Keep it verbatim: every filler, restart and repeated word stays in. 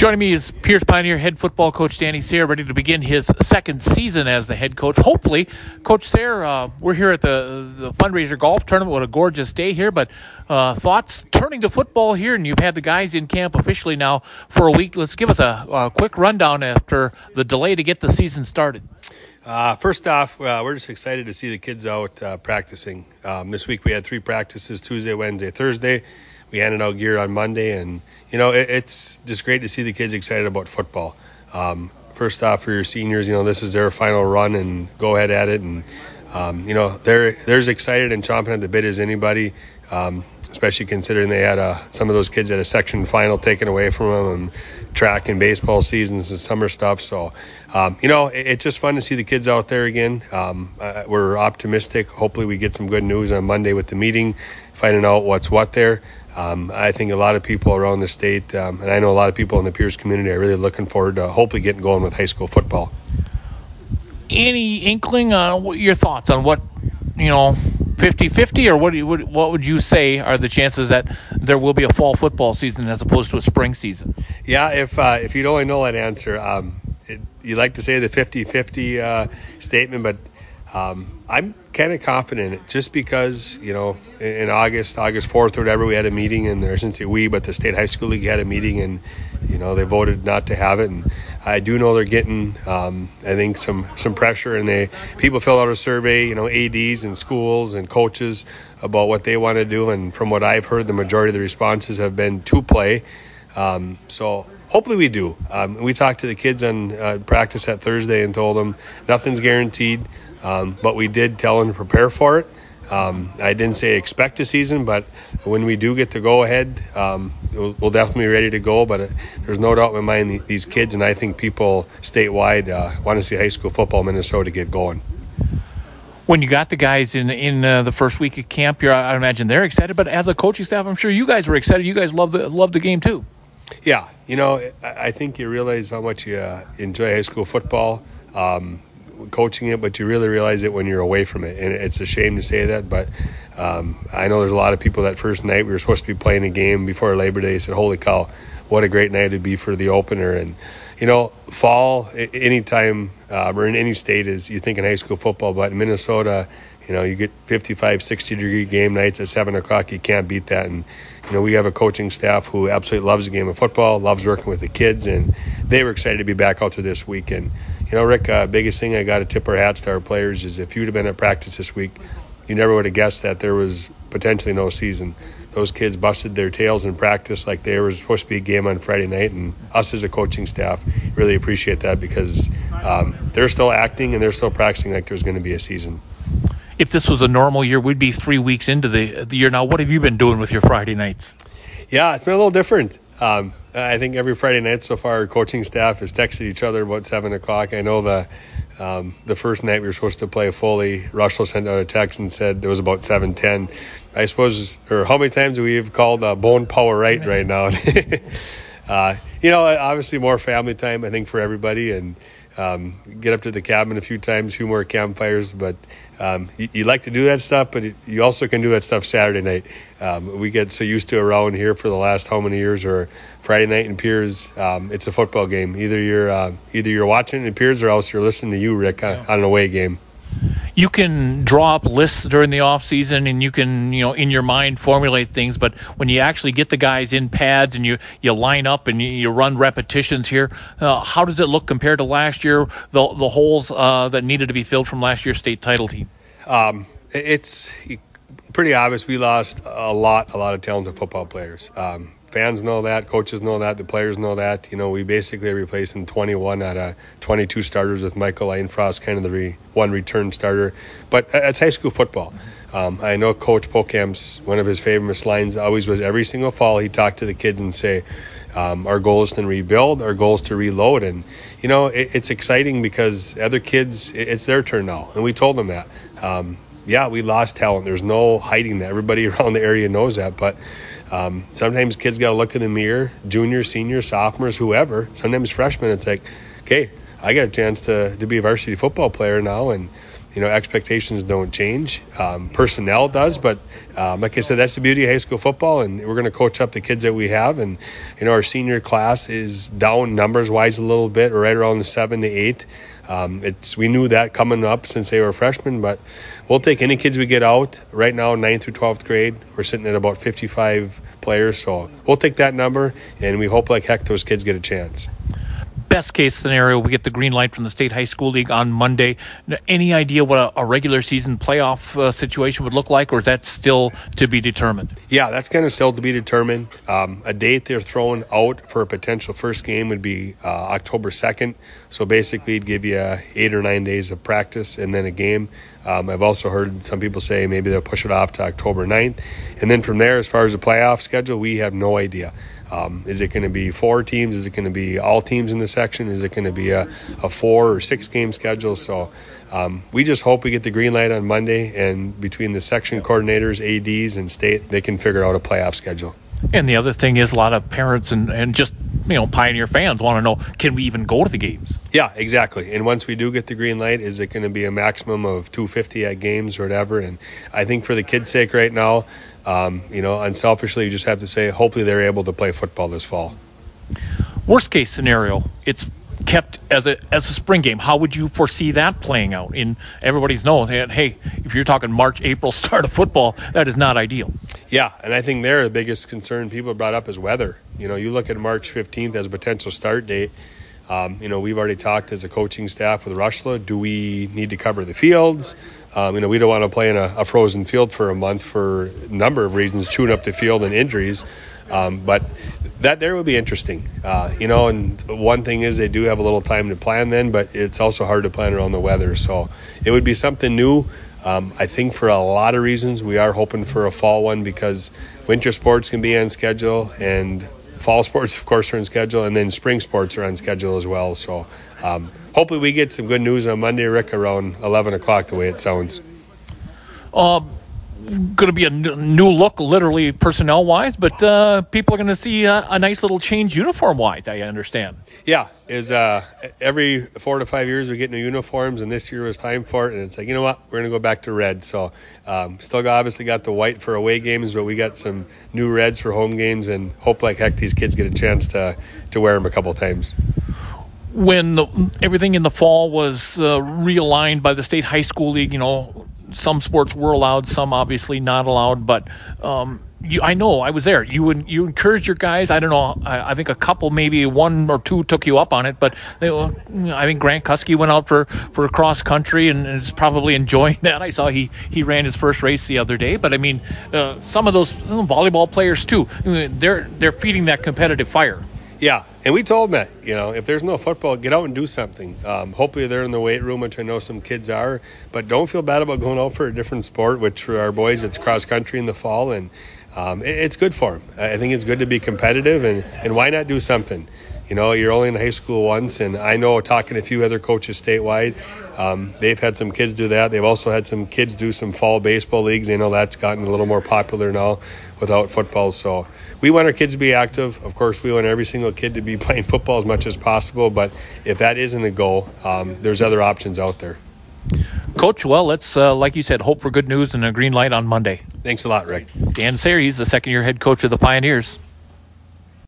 Joining me is Pierce Pioneer head football coach Danny Sayre, ready to begin his second season as the head coach. Hopefully, Coach Sayre, uh, we're here at the the fundraiser golf tournament. What a gorgeous day here, but uh, thoughts turning to football here, and you've had the guys in camp officially now for a week. Let's give us a, a quick rundown after the delay to get the season started. Uh, first off, uh, we're just excited to see the kids out uh, practicing. Um, this week we had three practices, Tuesday, Wednesday, Thursday. We handed out gear on Monday, and, you know, it, it's just great to see the kids excited about football. Um, first off, for your seniors, you know, this is their final run, and go ahead at it. And, um, you know, they're, they're as excited and chomping at the bit as anybody, um, especially considering they had a, some of those kids had a section final taken away from them, and track and baseball seasons and summer stuff. So, um, you know, it, it's just fun to see the kids out there again. Um, uh, we're optimistic. Hopefully we get some good news on Monday with the meeting, finding out what's what there. Um, I think a lot of people around the state, um, and I know a lot of people in the Pierce community are really looking forward to hopefully getting going with high school football. Any inkling on what your thoughts on what, you know, fifty-fifty, or what, do you, what what would you say are the chances that there will be a fall football season as opposed to a spring season? Yeah, if uh, if you don't only know that answer, um, it, you like to say the fifty-fifty uh, statement, but um, I'm kind of confident in it just because, you know, in August, August fourth or whatever, we had a meeting, and I shouldn't say we, but the State High School League had a meeting, and, you know, they voted not to have it. And I do know they're getting, um, I think, some, some pressure, and they people fill out a survey, you know, A Ds and schools and coaches about what they want to do. And from what I've heard, the majority of the responses have been to play. Um, so hopefully we do. Um, we talked to the kids on uh, practice that Thursday and told them nothing's guaranteed, um, but we did tell them to prepare for it. Um, I didn't say expect a season, but when we do get the go-ahead, um, we'll, we'll definitely be ready to go. But uh, there's no doubt in my mind these kids, and I think people statewide, uh, want to see high school football in Minnesota get going. When you got the guys in in uh, the first week of camp, you're, I imagine they're excited. But as a coaching staff, I'm sure you guys were excited. You guys love the love the game too. Yeah, you know, I think you realize how much you uh, enjoy high school football, um, coaching it, but you really realize it when you're away from it. And it's a shame to say that, but um, I know there's a lot of people that first night we were supposed to be playing a game before Labor Day said, holy cow, what a great night it'd be for the opener. And, you know, fall, anytime uh, or in any state is you think in high school football, but in Minnesota, you know, you get fifty-five, sixty degree game nights at seven o'clock. You can't beat that. And, you know, we have a coaching staff who absolutely loves the game of football, loves working with the kids, and they were excited to be back out there this week. And, you know, Rick, uh, biggest thing I got to tip our hats to our players is if you'd have been at practice this week, you never would have guessed that there was potentially no season. Those kids busted their tails in practice like there was supposed to be a game on Friday night, and us as a coaching staff really appreciate that because um, they're still acting and they're still practicing like there's going to be a season. If this was a normal year, we'd be three weeks into the, the year now. What have you been doing with your Friday nights? Yeah, it's been a little different. Um, I think every Friday night so far, our coaching staff has texted each other about seven o'clock. I know the um, the first night we were supposed to play Foley, Russell sent out a text and said it was about seven ten. I suppose, or how many times do we have called uh, Bone Power right right now? uh, you know, obviously more family time, I think, for everybody, and um, get up to the cabin a few times, a few more campfires, but um, you, you like to do that stuff, but it, you also can do that stuff Saturday night. Um, we get so used to around here for the last how many years, or Friday night in Piers, um, it's a football game. Either you're uh, either you're watching in Piers or else you're listening to you, Rick, on, on an away game. You can draw up lists during the off season, and you can, you know, in your mind formulate things. But when you actually get the guys in pads and you, you line up and you, you run repetitions here, uh, how does it look compared to last year? The the holes uh, that needed to be filled from last year's state title team. Um, it's pretty obvious we lost a lot, a lot of talented football players. Um, Fans know that, coaches know that, the players know that. You know, we basically are replacing twenty-one out of twenty-two starters with Michael Leinfrost, kind of the re, one return starter. But it's high school football. Um, I know Coach Pokam's, one of his famous lines always was every single fall he talked to the kids and say, um, our goal is to rebuild, our goal is to reload. And, you know, it, it's exciting because other kids, it, it's their turn now. And we told them that. Um, yeah, we lost talent. There's no hiding that. Everybody around the area knows that. But Um, sometimes kids got to look in the mirror, juniors, seniors, sophomores, whoever. Sometimes freshmen, it's like, okay, I got a chance to, to be a varsity football player now. And, you know, expectations don't change. Um, personnel does, but um, like I said, that's the beauty of high school football, and we're going to coach up the kids that we have. And, you know, our senior class is down numbers-wise a little bit, right around the seven to eight. Um, it's we knew that coming up since they were freshmen, but we'll take any kids we get out. Right now, ninth through twelfth grade, we're sitting at about fifty-five players, so we'll take that number, and we hope like heck those kids get a chance. Best case scenario, we get the green light from the State High School League on Monday. Any idea what a, a regular season playoff uh, situation would look like, or is that still to be determined? Yeah, that's kind of still to be determined. Um, a date they're throwing out for a potential first game would be uh, October second. So basically, it'd give you uh, eight or nine days of practice and then a game. Um, I've also heard some people say maybe they'll push it off to October ninth. And then from there, as far as the playoff schedule, we have no idea. Um, is it going to be four teams? Is it going to be all teams in the section? Is it going to be a, a four or six game schedule? So um, we just hope we get the green light on Monday, and between the section coordinators, A Ds, and state, they can figure out a playoff schedule. And the other thing is a lot of parents and, and just, you know, Pioneer fans want to know, can we even go to the games? Yeah, exactly. And once we do get the green light, is it going to be a maximum of two hundred fifty at games or whatever? And I think for the kids' sake right now, um, you know, unselfishly, you just have to say, hopefully they're able to play football this fall. Worst case scenario, it's kept as a as a spring game. How would you foresee that playing out? In everybody's knowing that, hey, if you're talking March, April start of football, that is not ideal. Yeah, and I think there the biggest concern people brought up is weather. You know, you look at March fifteenth as a potential start date. Um, you know, we've already talked as a coaching staff with Rushla. Do we need to cover the fields? Um, you know, we don't want to play in a, a frozen field for a month for a number of reasons, chewing up the field and injuries. Um, but that there would be interesting, uh, you know, and one thing is they do have a little time to plan then, but it's also hard to plan around the weather. So it would be something new. Um, I think for a lot of reasons, we are hoping for a fall one because winter sports can be on schedule and fall sports, of course, are on schedule, and then spring sports are on schedule as well. So um, hopefully we get some good news on Monday, Rick, around eleven o'clock, the way it sounds. Um. Going to be a n- new look, literally personnel-wise, but uh, people are going to see a, a nice little change uniform-wise, I understand. Yeah, is uh, every four to five years we get new uniforms, and this year was time for it, and it's like, you know what, we're going to go back to red. So um, still got, obviously got the white for away games, but we got some new reds for home games, and hope like heck these kids get a chance to, to wear them a couple times. When the, everything in the fall was uh, realigned by the State High School League, you know, some sports were allowed, some obviously not allowed, but um, you, I know I was there. You would you encourage your guys. I don't know. I, I think a couple, maybe one or two, took you up on it. But they, I think Grant Kuski went out for, for cross country and is probably enjoying that. I saw he, he ran his first race the other day. But I mean, uh, some of those you know, volleyball players too. They're they're feeding that competitive fire. Yeah, and we told them that, you know, if there's no football, get out and do something. Um, hopefully they're in the weight room, which I know some kids are, but don't feel bad about going out for a different sport, which for our boys, it's cross country in the fall, and um, it, it's good for them. I think it's good to be competitive, and, and why not do something? You know, you're only in high school once, and I know talking to a few other coaches statewide, um, they've had some kids do that. They've also had some kids do some fall baseball leagues. They know that's gotten a little more popular now without football. So we want our kids to be active. Of course, we want every single kid to be playing football as much as possible. But if that isn't a goal, um, there's other options out there. Coach, well, let's, uh, like you said, hope for good news and a green light on Monday. Thanks a lot, Rick. Dan Sayre, he's the second-year head coach of the Pioneers.